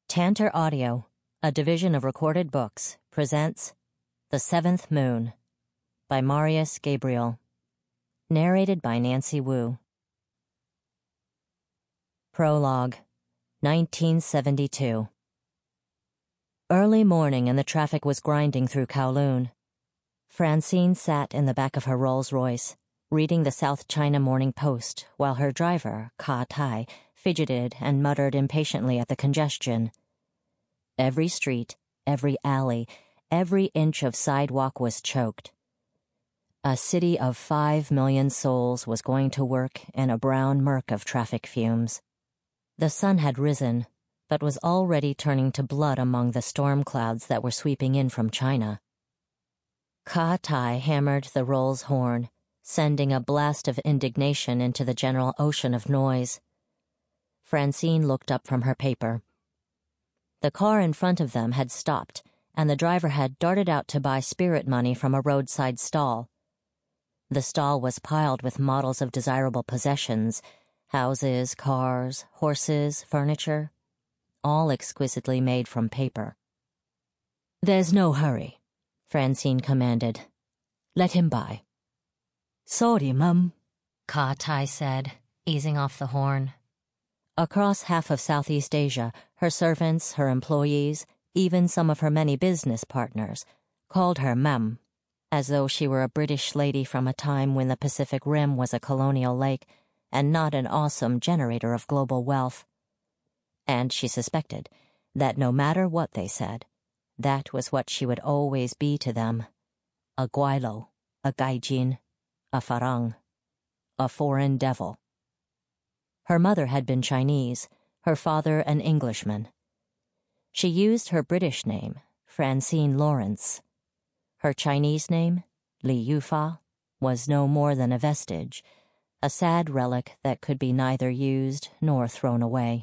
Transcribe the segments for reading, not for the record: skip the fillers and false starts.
Tantor Audio, a division of Recorded Books, presents The Seventh Moon by Marius Gabriel. Narrated by Nancy Wu. Prologue, 1972. Early morning and the traffic was grinding through Kowloon. Francine sat in the back of her Rolls-Royce, reading the South China Morning Post, while her driver, Ka Tai, fidgeted and muttered impatiently at the congestion. Every street, every alley, every inch of sidewalk was choked. A city of 5 million souls was going to work in a brown murk of traffic fumes. The sun had risen, but was already turning to blood among the storm clouds that were sweeping in from China. Ka Tai hammered the Rolls horn, sending a blast of indignation into the general ocean of noise. Francine looked up from her paper. The car in front of them had stopped, and the driver had darted out to buy spirit money from a roadside stall. The stall was piled with models of desirable possessions, houses, cars, horses, furniture, all exquisitely made from paper. "There's no hurry," Francine commanded. "Let him buy." "Sorry, Mum," Ka Tai said, easing off the horn. Across half of Southeast Asia, her servants, her employees, even some of her many business partners, called her Mum, as though she were a British lady from a time when the Pacific Rim was a colonial lake and not an awesome generator of global wealth. And she suspected that no matter what they said, that was what she would always be to them: a Gweilo, a Gaijin, a Farang, a foreign devil. Her mother had been Chinese, her father an Englishman. She used her British name, Francine Lawrence. Her Chinese name, Li Yufa, was no more than a vestige, a sad relic that could be neither used nor thrown away.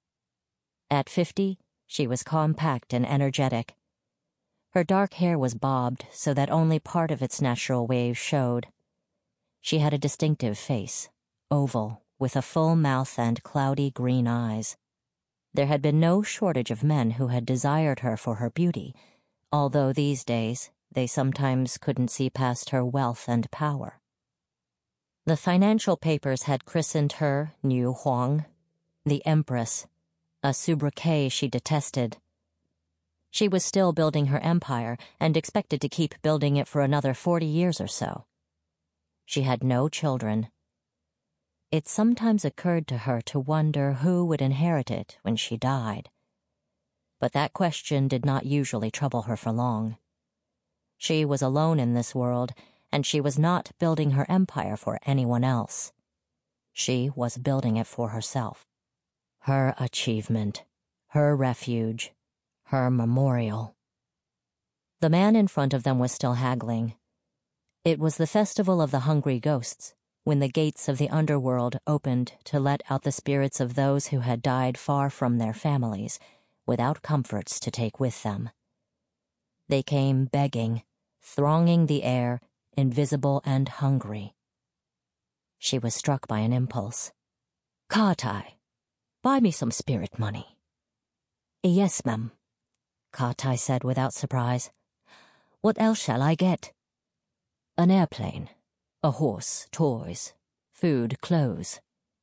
At 50, she was compact and energetic. Her dark hair was bobbed so that only part of its natural waves showed. She had a distinctive face, oval, with a full mouth and cloudy green eyes. There had been no shortage of men who had desired her for her beauty, although these days they sometimes couldn't see past her wealth and power. The financial papers had christened her Niu Huang, the Empress, a sobriquet she detested. She was still building her empire and expected to keep building it for another 40 years or so. She had no children. It sometimes occurred to her to wonder who would inherit it when she died. But that question did not usually trouble her for long. She was alone in this world, and she was not building her empire for anyone else. She was building it for herself. Her achievement, her refuge, her memorial. The man in front of them was still haggling. It was the festival of the hungry ghosts, when the gates of the underworld opened to let out the spirits of those who had died far from their families, without comforts to take with them. They came begging, thronging the air, invisible and hungry. She was struck by an impulse. "Ka Tai, buy me some spirit money." "Yes, ma'am," Ka Tai said without surprise. "What else shall I get?" "An airplane, a horse, toys, food, clothes."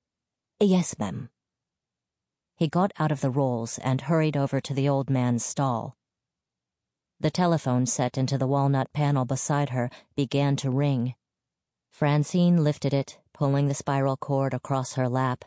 "Yes, ma'am." He got out of the Rolls and hurried over to the old man's stall. The telephone set into the walnut panel beside her began to ring. Francine lifted it, pulling the spiral cord across her lap.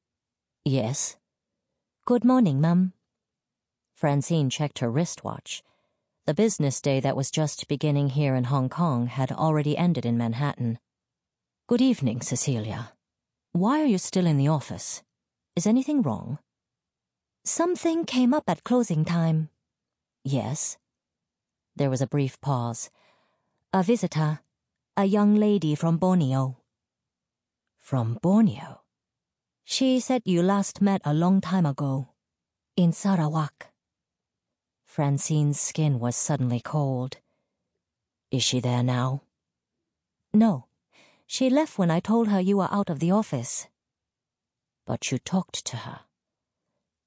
"Yes?" "Good morning, ma'am." Francine checked her wristwatch. The business day that was just beginning here in Hong Kong had already ended in Manhattan. "Good evening, Cecilia. Why are you still in the office? Is anything wrong?" "Something came up at closing time." "Yes?" There was a brief pause. "A visitor, a young lady from Borneo." "From Borneo?" "She said you last met a long time ago, in Sarawak." Francine's skin was suddenly cold. "Is she there now?" "No. She left when I told her you were out of the office." "But you talked to her?"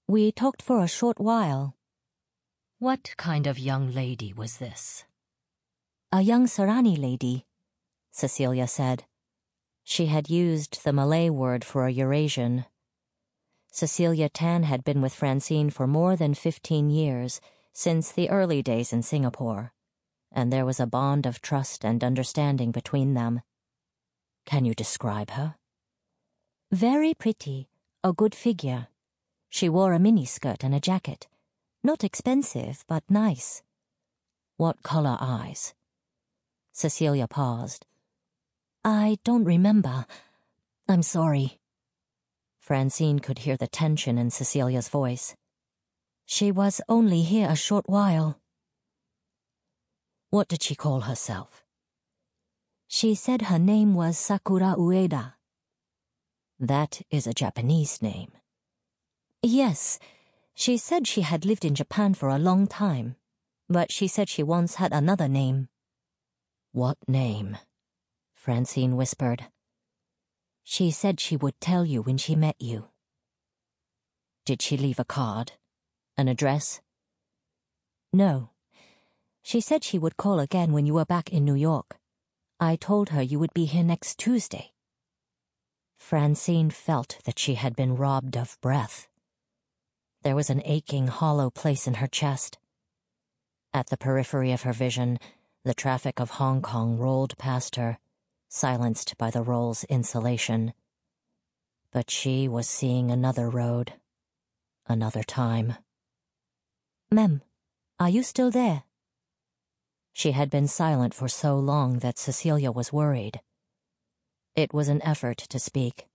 We talked for a short while. What kind of young lady was this? A young Sarani lady, Cecilia said. She had used the Malay word for a Eurasian. Cecilia Tan had been with Francine for more than 15 years, since the early days in Singapore, and there was a bond of trust and understanding between them. Can you describe her? Very pretty, a good figure. She wore a miniskirt and a jacket. Not expensive, but nice. What color eyes? Cecilia paused. I don't remember. I'm sorry. Francine could hear the tension in Cecilia's voice. She was only here a short while. What did she call herself? She said her name was Sakura Ueda. That is a Japanese name. Yes, she said she had lived in Japan for a long time, but she said she once had another name. What name? Francine whispered. She said she would tell you when she met you. Did she leave a card? An address? No. She said she would call again when you were back in New York. I told her you would be here next Tuesday. Francine felt that she had been robbed of breath. There was an aching, hollow place in her chest. At the periphery of her vision, the traffic of Hong Kong rolled past her, silenced by the roll's insulation. But she was seeing another road, another time. Mem, are you still there? She had been silent for so long that Cecilia was worried. It was an effort to speak.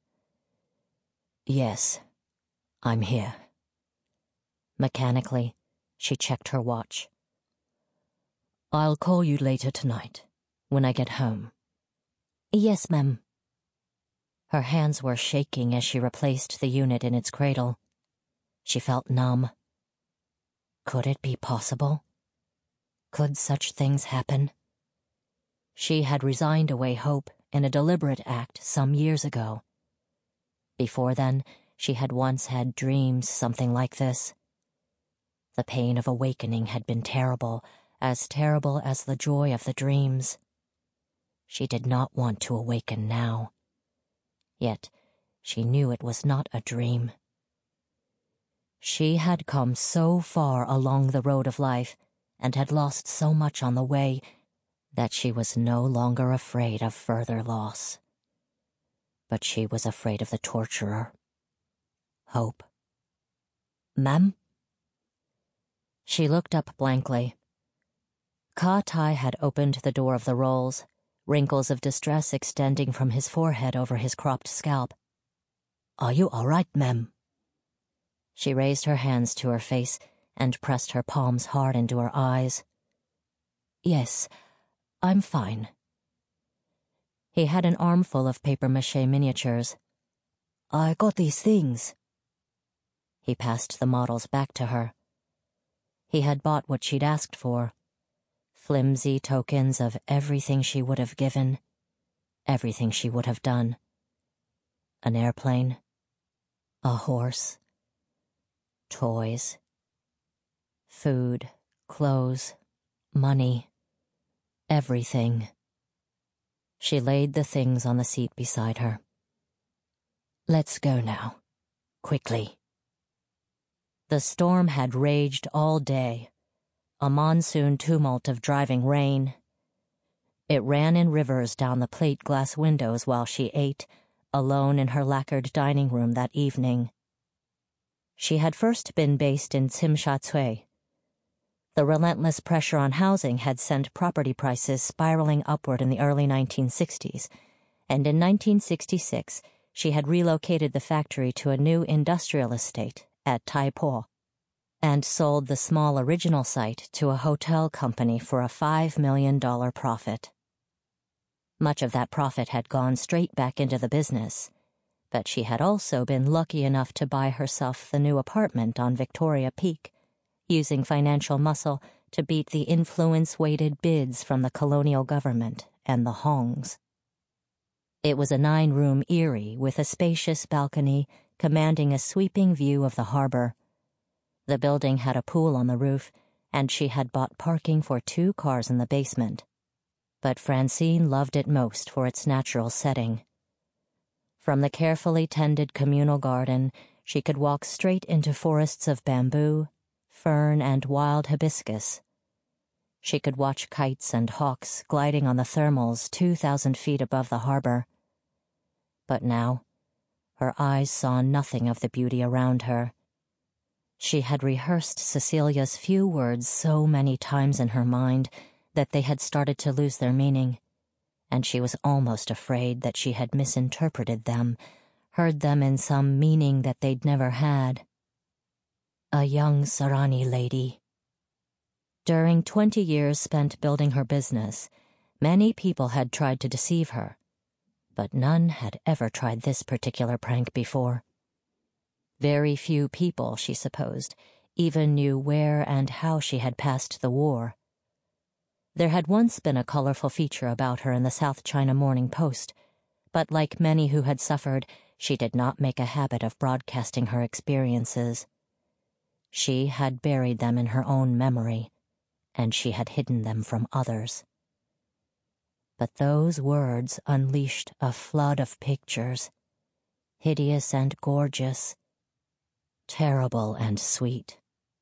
Yes, I'm here. Mechanically, she checked her watch. I'll call you later tonight, when I get home. Yes, ma'am. Her hands were shaking as she replaced the unit in its cradle. She felt numb. Could it be possible? Could such things happen? She had resigned away hope in a deliberate act some years ago. Before then, she had once had dreams something like this. The pain of awakening had been terrible as the joy of the dreams. She did not want to awaken now. Yet, she knew it was not a dream. She had come so far along the road of life and had lost so much on the way that she was no longer afraid of further loss. But she was afraid of the torturer. Hope. Ma'am? She looked up blankly. Ka Tai had opened the door of the rolls, wrinkles of distress extending from his forehead over his cropped scalp. Are you all right, ma'am? She raised her hands to her face and pressed her palms hard into her eyes. Yes, I'm fine. He had an armful of papier-mâché miniatures. I got these things. He passed the models back to her. He had bought what she'd asked for. Flimsy tokens of everything she would have given, everything she would have done. An airplane, a horse, toys, food, clothes, money, everything. She laid the things on the seat beside her. Let's go now, quickly. The storm had raged all day. A monsoon tumult of driving rain. It ran in rivers down the plate glass windows while she ate, alone in her lacquered dining room that evening. She had first been based in Tsim Sha Tsui. The relentless pressure on housing had sent property prices spiraling upward in the early 1960s, and in 1966 she had relocated the factory to a new industrial estate at Tai Po, and sold the small original site to a hotel company for a $5 million profit. Much of that profit had gone straight back into the business, but she had also been lucky enough to buy herself the new apartment on Victoria Peak, using financial muscle to beat the influence-weighted bids from the colonial government and the Hongs. It was a 9-room eyrie with a spacious balcony commanding a sweeping view of the harbor, The building had a pool on the roof, and she had bought parking for 2 cars in the basement. But Francine loved it most for its natural setting. From the carefully tended communal garden, she could walk straight into forests of bamboo, fern, and wild hibiscus. She could watch kites and hawks gliding on the thermals 2,000 feet above the harbor. But now, her eyes saw nothing of the beauty around her. She had rehearsed Cecilia's few words so many times in her mind that they had started to lose their meaning, and she was almost afraid that she had misinterpreted them, heard them in some meaning that they'd never had. A young Sarani lady. During 20 years spent building her business, many people had tried to deceive her, but none had ever tried this particular prank before. Very few people, she supposed, even knew where and how she had passed the war. There had once been a colorful feature about her in the South China Morning Post, but like many who had suffered, she did not make a habit of broadcasting her experiences. She had buried them in her own memory, and she had hidden them from others. But those words unleashed a flood of pictures, hideous and gorgeous, terrible and sweet.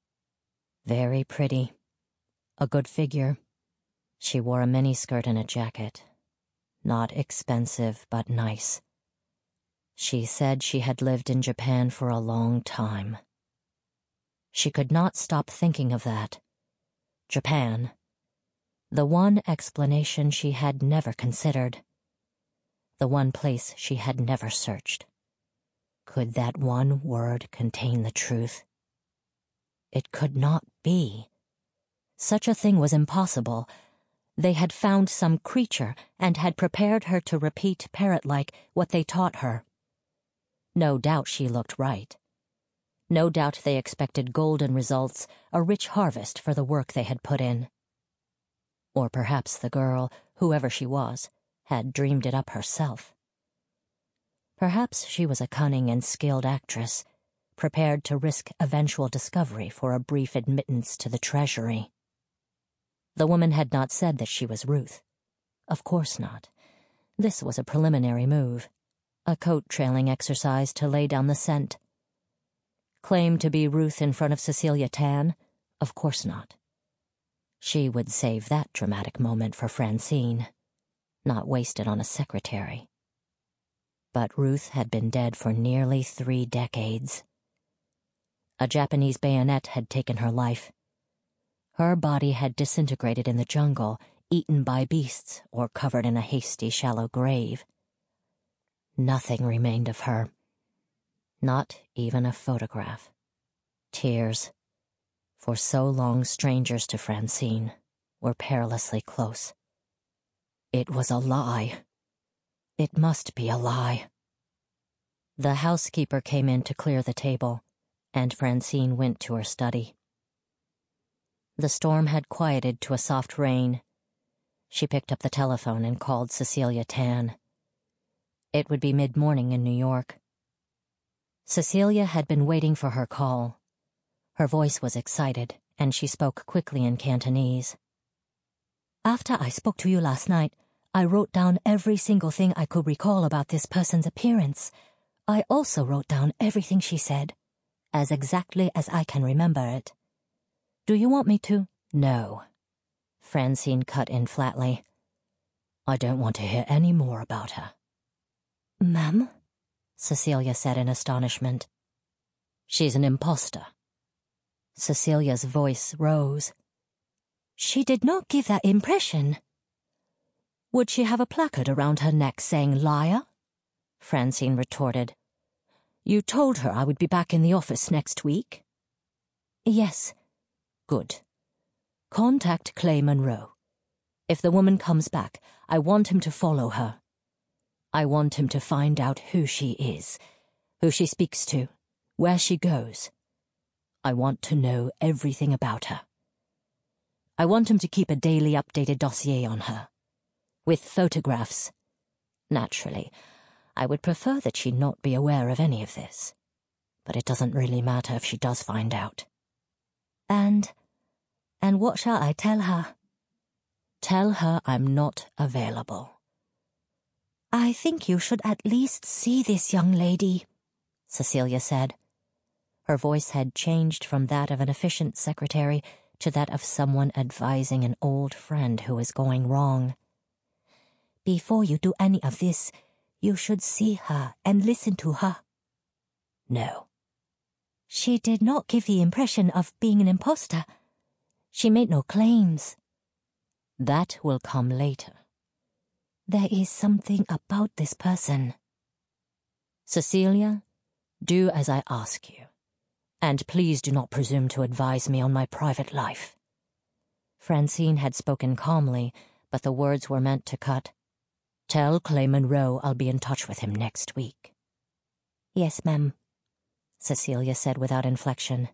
Very pretty, a good figure. She wore a miniskirt and a jacket. Not expensive, but nice. She said she had lived in Japan for a long time. She could not stop thinking of that. Japan. The one explanation she had never considered. The one place she had never searched. Could that one word contain the truth? It could not be. Such a thing was impossible. They had found some creature and had prepared her to repeat parrot-like what they taught her. No doubt she looked right. No doubt they expected golden results, a rich harvest for the work they had put in. Or perhaps the girl, whoever she was, had dreamed it up herself. Perhaps she was a cunning and skilled actress, prepared to risk eventual discovery for a brief admittance to the treasury. The woman had not said that she was Ruth. Of course not. This was a preliminary move, a coat-trailing exercise to lay down the scent. Claim to be Ruth in front of Cecilia Tan? Of course not. She would save that dramatic moment for Francine, not waste it on a secretary. But Ruth had been dead for nearly 3 decades. A Japanese bayonet had taken her life. Her body had disintegrated in the jungle, eaten by beasts, or covered in a hasty, shallow grave. Nothing remained of her. Not even a photograph. Tears. For so long strangers to Francine, were perilously close. It was a lie. It must be a lie. The housekeeper came in to clear the table, and Francine went to her study. The storm had quieted to a soft rain. She picked up the telephone and called Cecilia Tan. It would be mid-morning in New York. Cecilia had been waiting for her call. Her voice was excited, and she spoke quickly in Cantonese. After I spoke to you last night, I wrote down every single thing I could recall about this person's appearance. I also wrote down everything she said, as exactly as I can remember it. Do you want me to? No. Francine cut in flatly. I don't want to hear any more about her. Ma'am? Cecilia said in astonishment. She's an imposter. Cecilia's voice rose. She did not give that impression. Would she have a placard around her neck saying liar? Francine retorted. You told her I would be back in the office next week? Yes. Good. Contact Clay Monroe. If the woman comes back, I want him to follow her. I want him to find out who she is, who she speaks to, where she goes. I want to know everything about her. I want him to keep a daily updated dossier on her, with photographs. Naturally, I would prefer that she not be aware of any of this, but it doesn't really matter if she does find out. And what shall I tell her? Tell her I'm not available. I think you should at least see this young lady, Cecilia said. Her voice had changed from that of an efficient secretary to that of someone advising an old friend who is going wrong. Before you do any of this, you should see her and listen to her. No. She did not give the impression of being an imposter. She made no claims. That will come later. There is something about this person. Cecilia, do as I ask you, and please do not presume to advise me on my private life. Francine had spoken calmly, but the words were meant to cut. Tell Clay Monroe I'll be in touch with him next week. Yes, ma'am, Cecilia said without inflection.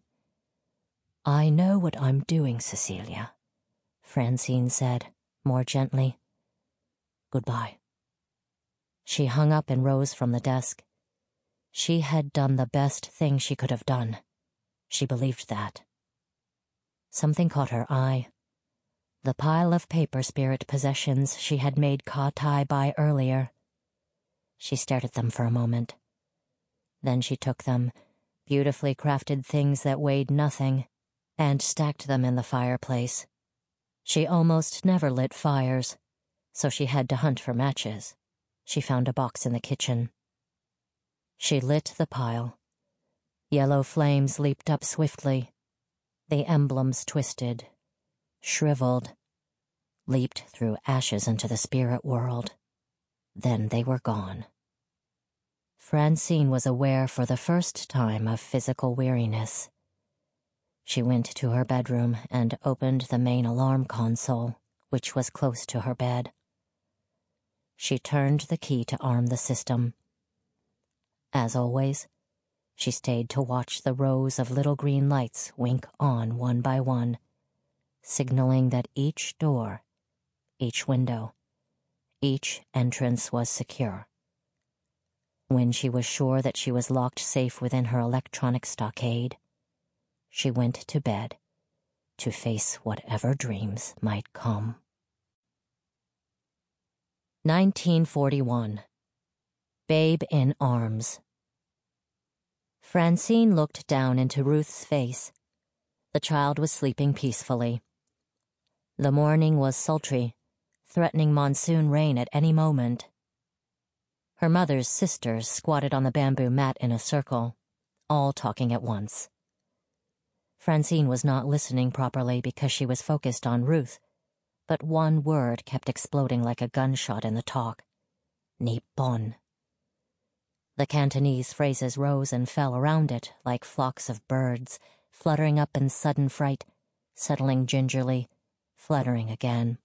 I know what I'm doing, Cecilia, Francine said, more gently. Goodbye. She hung up and rose from the desk. She had done the best thing she could have done. She believed that. Something caught her eye. The pile of paper spirit possessions she had made Ka Tai buy earlier. She stared at them for a moment. Then she took them, beautifully crafted things that weighed nothing, and stacked them in the fireplace. She almost never lit fires, so she had to hunt for matches. She found a box in the kitchen. She lit the pile. Yellow flames leaped up swiftly. The emblems twisted, shriveled, leaped through ashes into the spirit world. Then they were gone. Francine was aware for the first time of physical weariness. She went to her bedroom and opened the main alarm console, which was close to her bed. She turned the key to arm the system. As always, she stayed to watch the rows of little green lights wink on one by one, signaling that each door, each window, each entrance was secure. When she was sure that she was locked safe within her electronic stockade, she went to bed to face whatever dreams might come. 1941. Babe in Arms. Francine looked down into Ruth's face. The child was sleeping peacefully. The morning was sultry, threatening monsoon rain at any moment. Her mother's sisters squatted on the bamboo mat in a circle, all talking at once. Francine was not listening properly because she was focused on Ruth, but one word kept exploding like a gunshot in the talk. Nippon. The Cantonese phrases rose and fell around it like flocks of birds, fluttering up in sudden fright, settling gingerly, fluttering again.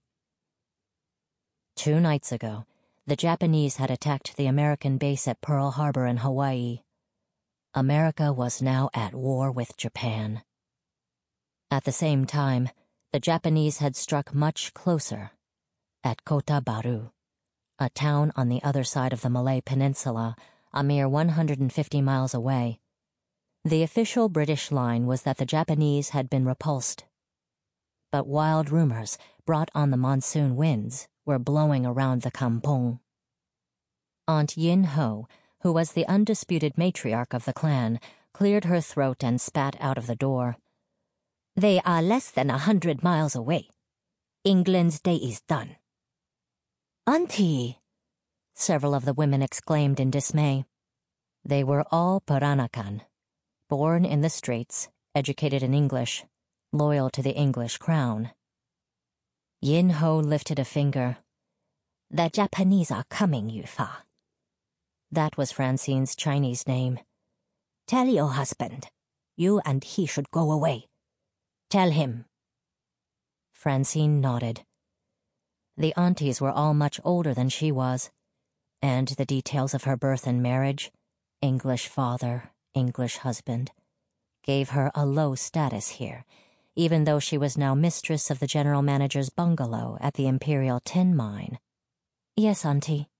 2 nights ago, the Japanese had attacked the American base at Pearl Harbor in Hawaii. America was now at war with Japan. At the same time, the Japanese had struck much closer, at Kota Baru, a town on the other side of the Malay Peninsula, a mere 150 miles away. The official British line was that the Japanese had been repulsed. But wild rumors, brought on the monsoon winds, were blowing around the kampong. Aunt Yin Ho, who was the undisputed matriarch of the clan, cleared her throat and spat out of the door. They are less than 100 miles away. England's day is done. Auntie! Several of the women exclaimed in dismay. They were all Peranakan, born in the Straits, educated in English, loyal to the English crown. Yin Ho lifted a finger. The Japanese are coming, Yufa. That was Francine's Chinese name. Tell your husband. You and he should go away. Tell him. Francine nodded. The aunties were all much older than she was, and the details of her birth and marriage, English father, English husband, gave her a low status here, even though she was now mistress of the general manager's bungalow at the Imperial Tin Mine. Yes, Auntie.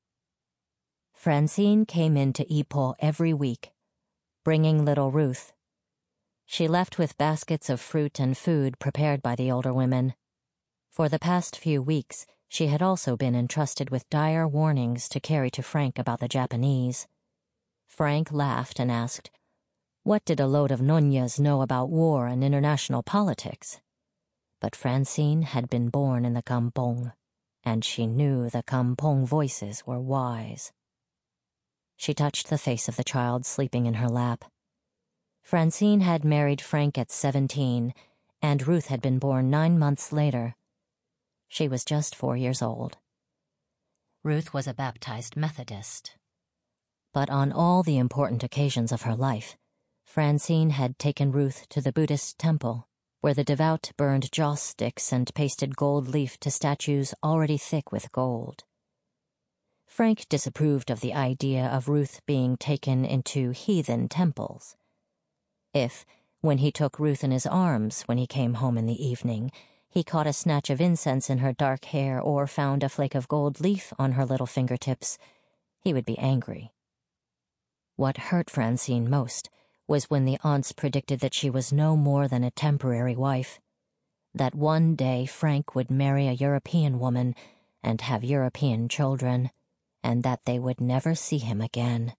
Francine came in to Ipoh every week, bringing little Ruth. She left with baskets of fruit and food prepared by the older women. For the past few weeks, she had also been entrusted with dire warnings to carry to Frank about the Japanese. Frank laughed and asked, what did a load of Noñas know about war and international politics? But Francine had been born in the kampong, and she knew the kampong voices were wise. She touched the face of the child sleeping in her lap. Francine had married Frank at 17, and Ruth had been born 9 months later. She was just 4 years old. Ruth was a baptized Methodist. But on all the important occasions of her life, Francine had taken Ruth to the Buddhist temple, where the devout burned joss sticks and pasted gold leaf to statues already thick with gold. Frank disapproved of the idea of Ruth being taken into heathen temples. If, when he took Ruth in his arms when he came home in the evening, he caught a snatch of incense in her dark hair or found a flake of gold leaf on her little fingertips, he would be angry. What hurt Francine most was when the aunts predicted that she was no more than a temporary wife, that one day Frank would marry a European woman and have European children, and that they would never see him again.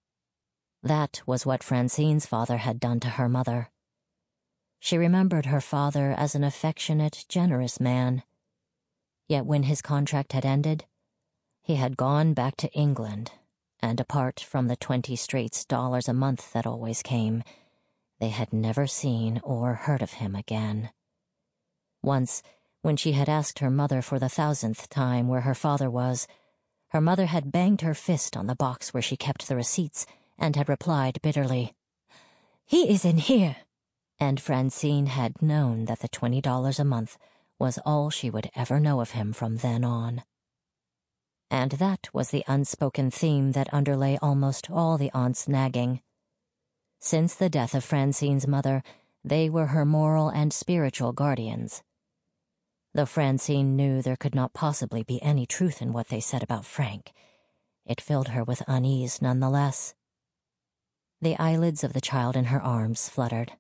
That was what Francine's father had done to her mother. She remembered her father as an affectionate, generous man. Yet when his contract had ended, he had gone back to England, and apart from the 20 straight dollars a month that always came, they had never seen or heard of him again. Once, when she had asked her mother for the 1,000th time where her father was, her mother had banged her fist on the box where she kept the receipts and had replied bitterly, "He is in here." And Francine had known that the $20 a month was all she would ever know of him from then on. And that was the unspoken theme that underlay almost all the aunts' nagging. Since the death of Francine's mother, they were her moral and spiritual guardians. Though Francine knew there could not possibly be any truth in what they said about Frank, it filled her with unease nonetheless. The eyelids of the child in her arms fluttered.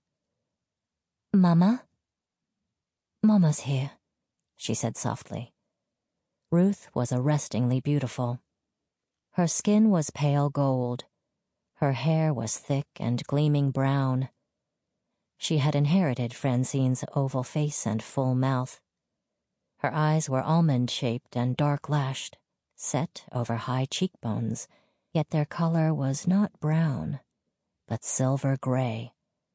"Mama?" "Mama's here," she said softly. Ruth was arrestingly beautiful. Her skin was pale gold. Her hair was thick and gleaming brown. She had inherited Francine's oval face and full mouth. Her eyes were almond-shaped and dark-lashed, set over high cheekbones, yet their color was not brown, but silver-gray.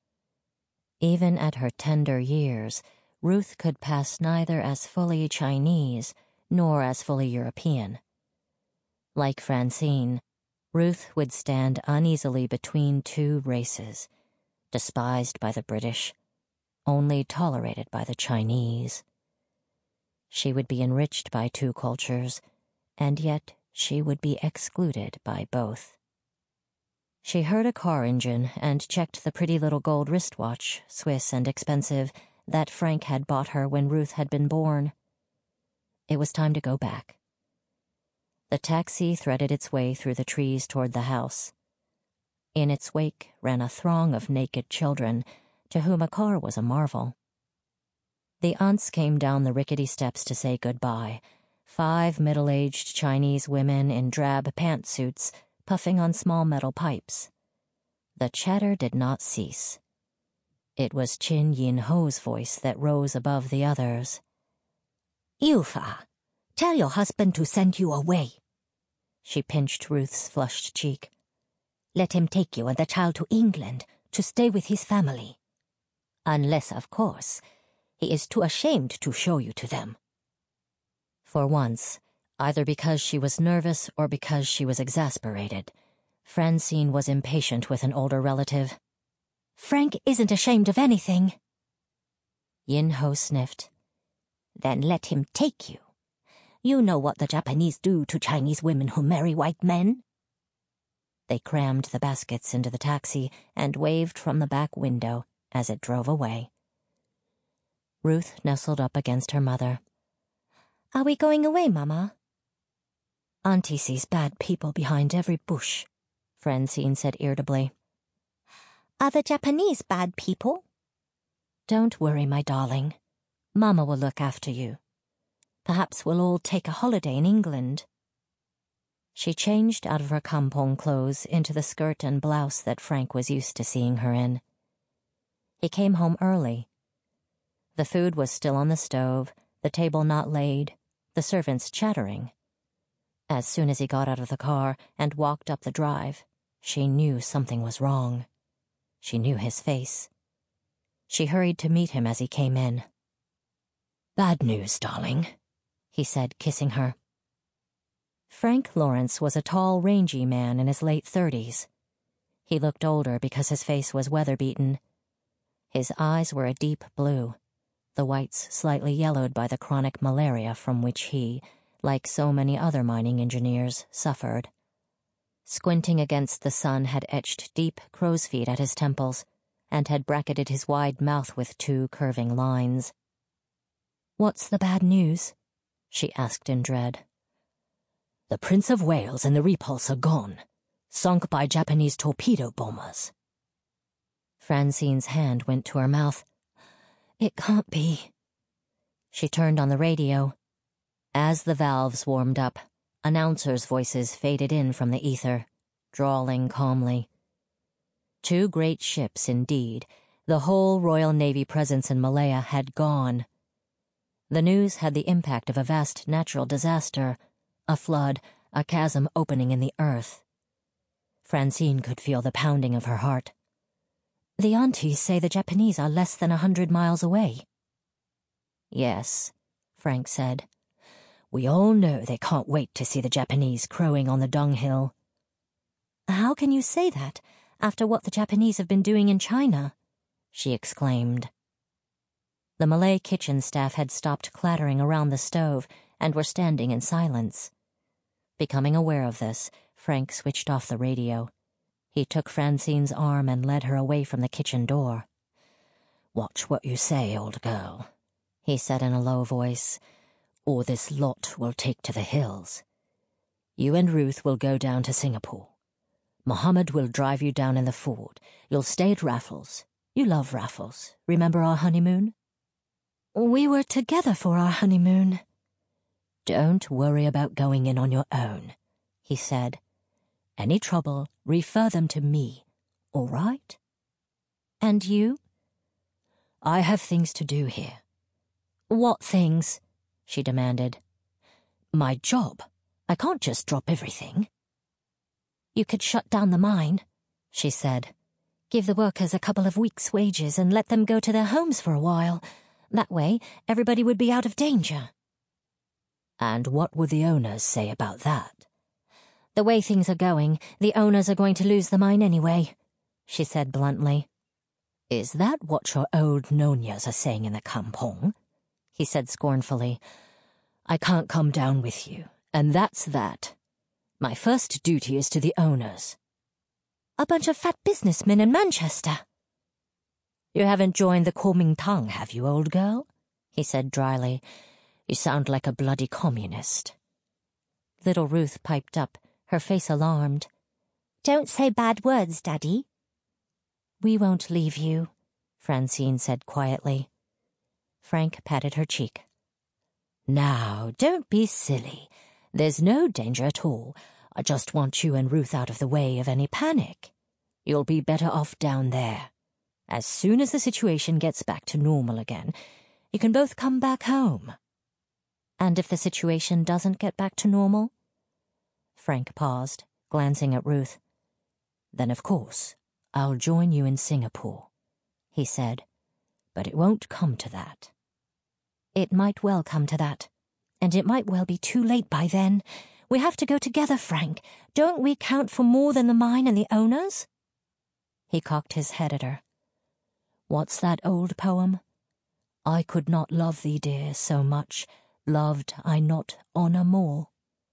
Even at her tender years, Ruth could pass neither as fully Chinese nor as fully European. Like Francine, Ruth would stand uneasily between two races, despised by the British, only tolerated by the Chinese. She would be enriched by two cultures, and yet she would be excluded by both. She heard a car engine and checked the pretty little gold wristwatch, Swiss and expensive, that Frank had bought her when Ruth had been born. It was time to go back. The taxi threaded its way through the trees toward the house. In its wake ran a throng of naked children, to whom a car was a marvel. The aunts came down the rickety steps to say goodbye, 5 middle-aged Chinese women in drab pantsuits, puffing on small metal pipes. The chatter did not cease. It was Chin Yin Ho's voice that rose above the others. "Yufa, tell your husband to send you away." She pinched Ruth's flushed cheek. "Let him take you and the child to England to stay with his family. Unless, of course, he is too ashamed to show you to them." For once, either because she was nervous or because she was exasperated, Francine was impatient with an older relative. "Frank isn't ashamed of anything." Yin Ho sniffed. "Then let him take you. You know what the Japanese do to Chinese women who marry white men." They crammed the baskets into the taxi and waved from the back window as it drove away. Ruth nestled up against her mother. "Are we going away, Mama?" "Auntie sees bad people behind every bush," Francine said irritably. "Are the Japanese bad people?" Don't worry, my darling. Mama will look after you. Perhaps we'll all take a holiday in England. She changed out of her kampong clothes into the skirt and blouse that Frank was used to seeing her in. He came home early. The food was still on the stove, the table not laid, the servants chattering. As soon as he got out of the car and walked up the drive, she knew something was wrong. She knew his face. She hurried to meet him as he came in. "Bad news, darling," he said, kissing her. Frank Lawrence was a tall, rangy man in his late 30s. He looked older because his face was weather-beaten. His eyes were a deep blue, the whites slightly yellowed by the chronic malaria from which he, like so many other mining engineers, suffered. Squinting against the sun had etched deep crow's feet at his temples and had bracketed his wide mouth with 2 curving lines. "What's the bad news?" she asked in dread. "The Prince of Wales and the Repulse are gone, sunk by Japanese torpedo bombers." Francine's hand went to her mouth. "It can't be." She turned on the radio. As the valves warmed up, announcers' voices faded in from the ether, drawling calmly. 2 great ships indeed, the whole Royal Navy presence in Malaya had gone. The news had the impact of a vast natural disaster, a flood, a chasm opening in the earth. Francine could feel the pounding of her heart. "The aunties say the Japanese are less than 100 miles away." "Yes," Frank said. "We all know they can't wait to see the Japanese crowing on the dunghill." "How can you say that, after what the Japanese have been doing in China?" she exclaimed. The Malay kitchen staff had stopped clattering around the stove and were standing in silence. Becoming aware of this, Frank switched off the radio. He took Francine's arm and led her away from the kitchen door. "Watch what you say, old girl," he said in a low voice, "or this lot will take to the hills. You and Ruth will go down to Singapore. Mohammed will drive you down in the Ford. You'll stay at Raffles. You love Raffles. Remember our honeymoon?" "We were together for our honeymoon." "Don't worry about going in on your own," he said. "Any trouble, refer them to me, all right?" "And you?" "I have things to do here." "What things?" she demanded. "My job. I can't just drop everything." "You could shut down the mine," she said. "Give the workers a couple of weeks' wages and let them go to their homes for a while. That way, everybody would be out of danger." "And what would the owners say about that?" "The way things are going, the owners are going to lose the mine anyway," she said bluntly. "Is that what your old nonyas are saying in the kampong?" he said scornfully. "I can't come down with you, and that's that. My first duty is to the owners." "A bunch of fat businessmen in Manchester." "You haven't joined the Kuomintang, have you, old girl?" he said dryly. "You sound like a bloody communist." Little Ruth piped up, her face alarmed. "Don't say bad words, Daddy." "We won't leave you," Francine said quietly. Frank patted her cheek. "Now, don't be silly. There's no danger at all. I just want you and Ruth out of the way of any panic. You'll be better off down there. As soon as the situation gets back to normal again, you can both come back home." "And if the situation doesn't get back to normal?" Frank paused, glancing at Ruth. "Then, of course, I'll join you in Singapore," he said. "But it won't come to that." "It might well come to that. And it might well be too late by then. We have to go together, Frank. Don't we count for more than the mine and the owners?" He cocked his head at her. "What's that old poem? I could not love thee, dear, so much. Loved I not honor more.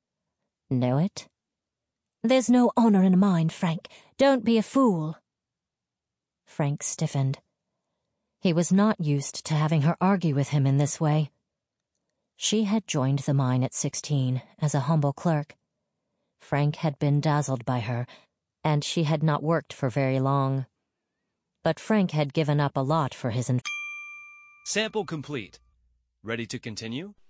Know it?" "There's no honor in a mine, Frank. Don't be a fool." Frank stiffened. He was not used to having her argue with him in this way. She had joined the mine at 16 as a humble clerk. Frank had been dazzled by her, and she had not worked for very long. But Frank had given up a lot for his Sample complete. Ready to continue?